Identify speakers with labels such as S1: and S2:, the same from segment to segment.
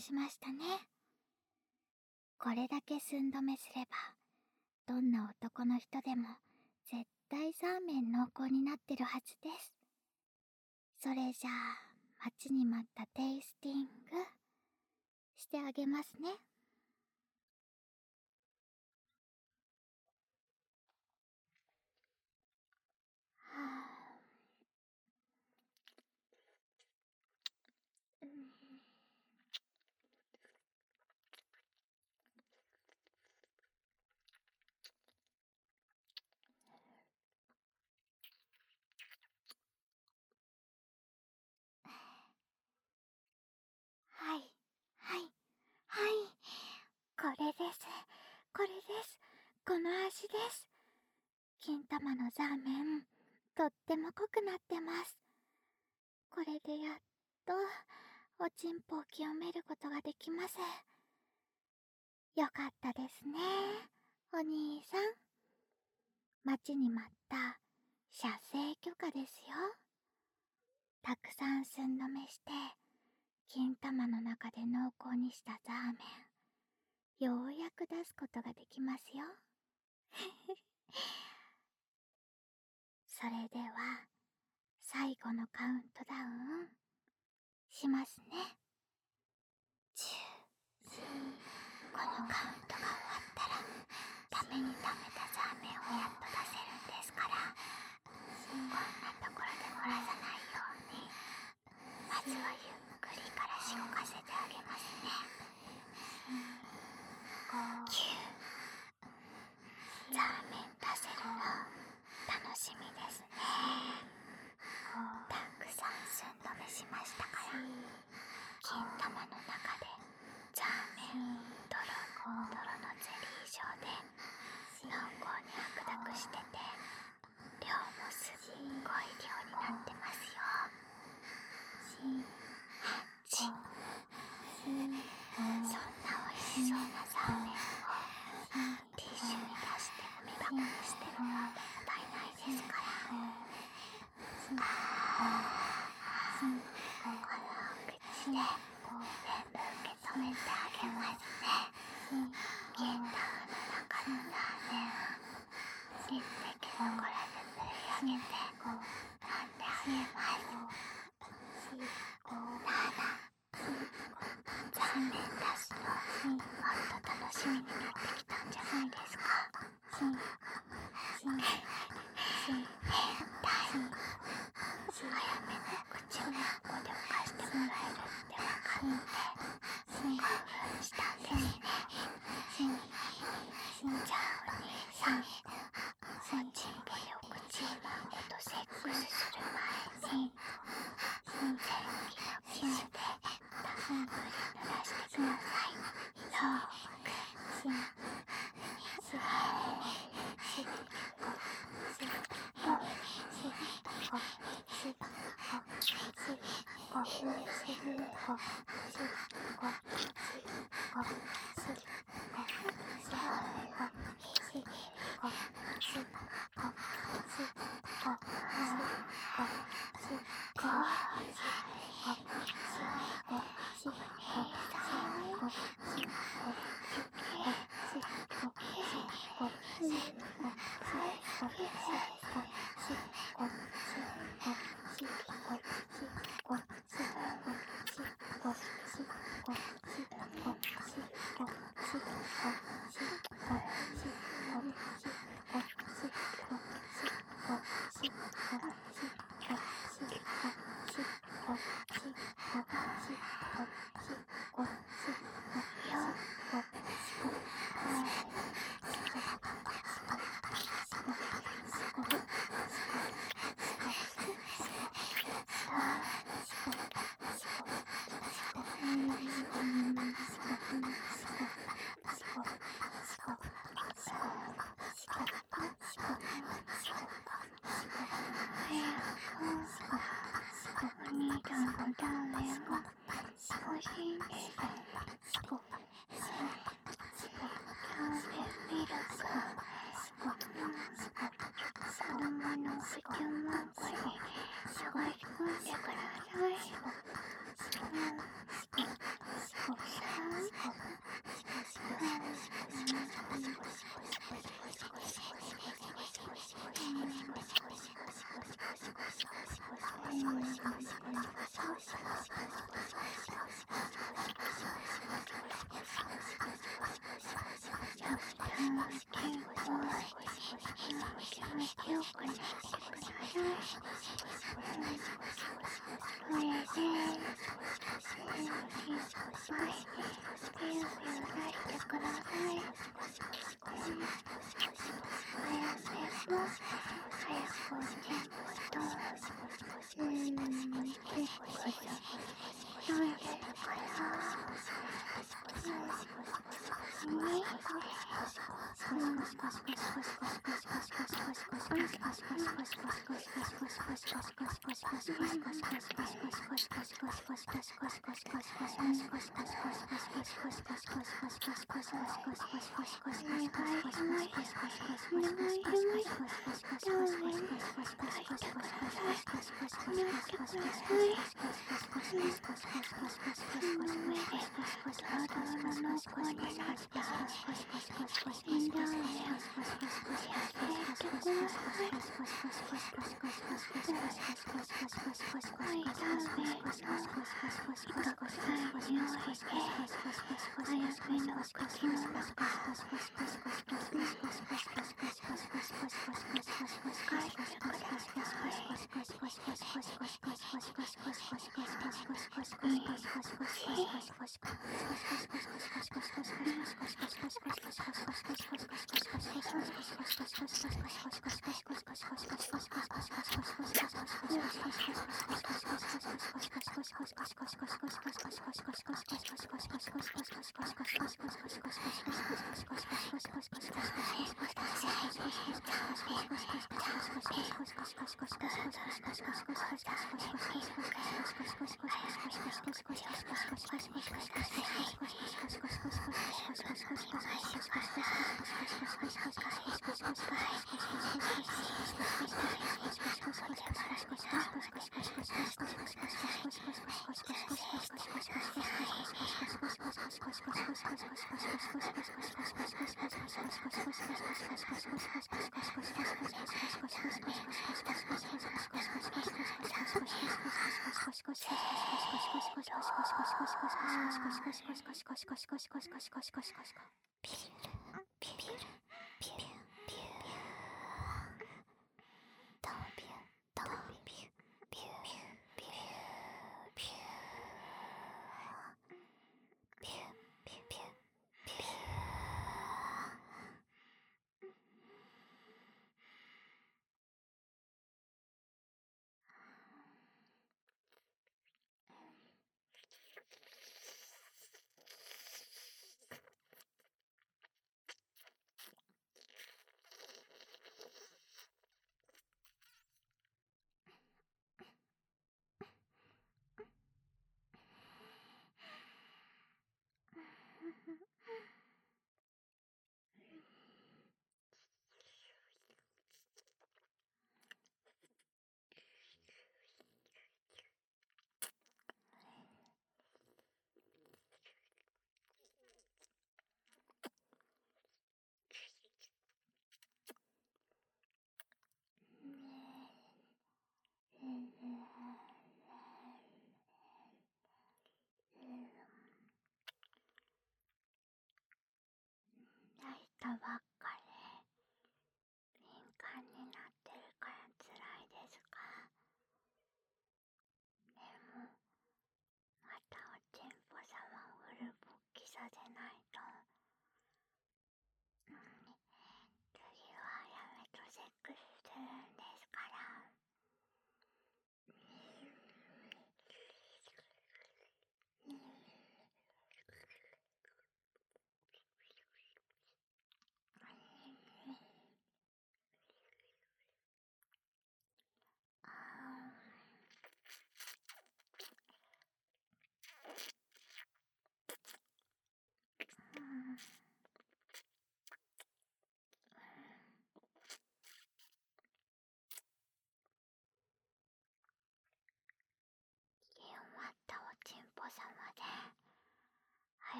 S1: しましたね。これだけ寸止めすれば、どんな男の人でも絶対ザーメン濃厚になってるはずです。それじゃあ、待ちに待ったテイスティングしてあげますね。はい、はい、はい。これです。これです。この味です。金玉のザーメン、とっても濃くなってます。これでやっと、おちんぽを清めることができます。よかったですね、お兄さん。待ちに待った射精許可ですよ。たくさん寸止めして、金玉の中で濃厚にしたザーメン、ようやく出すことができますよ。それでは、最後のカウントダウンしますね。10。このカウントが終わったら、ためにためたザーメンをやっと出せるんですから、こんなところで漏らさないように、まずはゆっくりからしごかせてあげますね。9。ザーメン出せるの楽しみですね。たくさん寸止めしましたから、金玉の中でザーメンドロドロのゼリー状で濃厚に白濁してて、量もすっごい量になってますよ。8。そんな美味しそうなザーメンをティッシュに出してゴミ箱に捨てるのはもったいないですから、この口で全部受け止めてあげますね。金玉の中のザーメン、一滴残らず吸い上げて飲んであげます。ザーメン出すのもっと楽しみになってきたんじゃないですか。早めの口をここで浮かしてもらえるってわかって興奮したんですね。じゃあお兄さん、おちんぽでお口をなんことセックスする前に、前期のキスでたっぷり濡らしてください。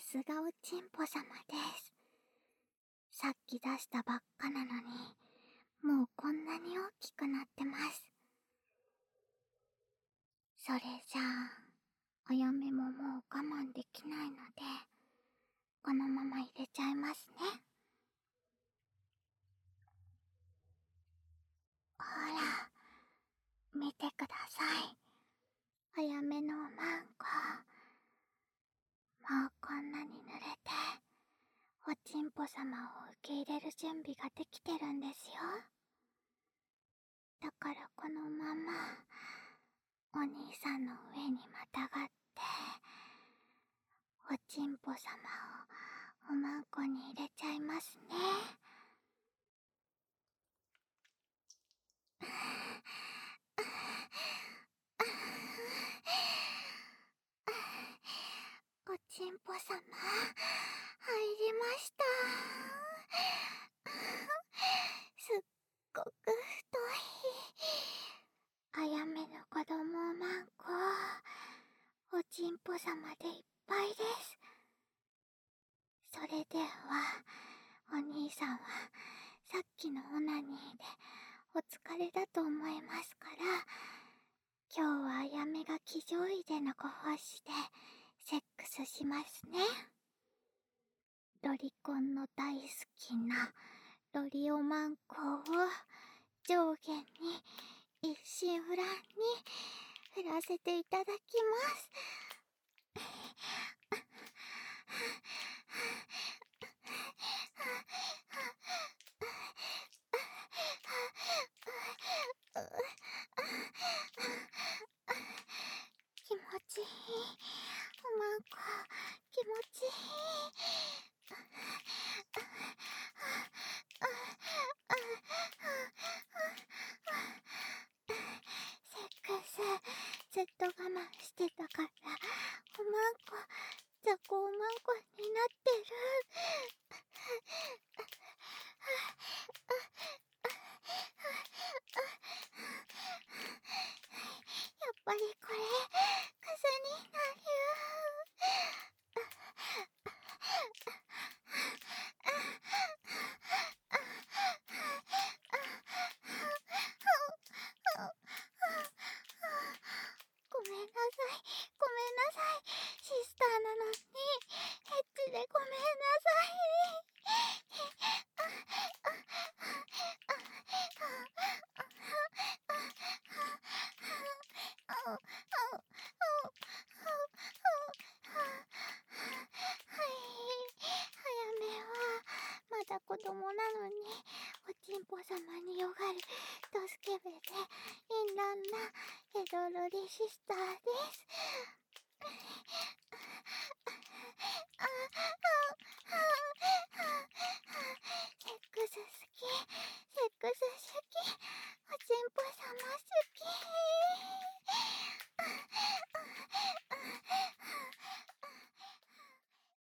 S1: すがおちんぽさまです。さっき出したばっかなのに、もうこんなに大きくなってます。それじゃあ、お嫁ももう我慢できないので、このまま入れちゃいますね。ほら、見てください。お嫁のおまんこ。もうこんなに濡れて、おちんぽさまを受け入れる準備ができてるんですよ。だからこのまま、お兄さんの上にまたがって、おちんぽさまをおまんこに入れちゃいますね。おちんぽさま、入りました。すっごく太い。あやめの子供おまんこ、おちんぽさまでいっぱいです。それでは、お兄さんはさっきのオナニーでお疲れだと思いますから、今日はあやめが騎乗位でのご奉仕でセックスしますね。ロリコンの大好きなロリオマンコを上下に一心不乱に振らせていただきます。気持ちいい。おまんこ、気持ちいい。セックス、ずっと我慢してたから、おまんこ、雑魚おまんこになってる。やっぱりこれ、癖になる。ごめんなさい、ごめんなさい。シスターなのに、エッチでごめんなさい。はい、あやめはまだ子供なのに、おちんぽさまによがるドスケベで淫乱なエロロリシスターです。セックス好き、セックス好き、おちんぽさま好き。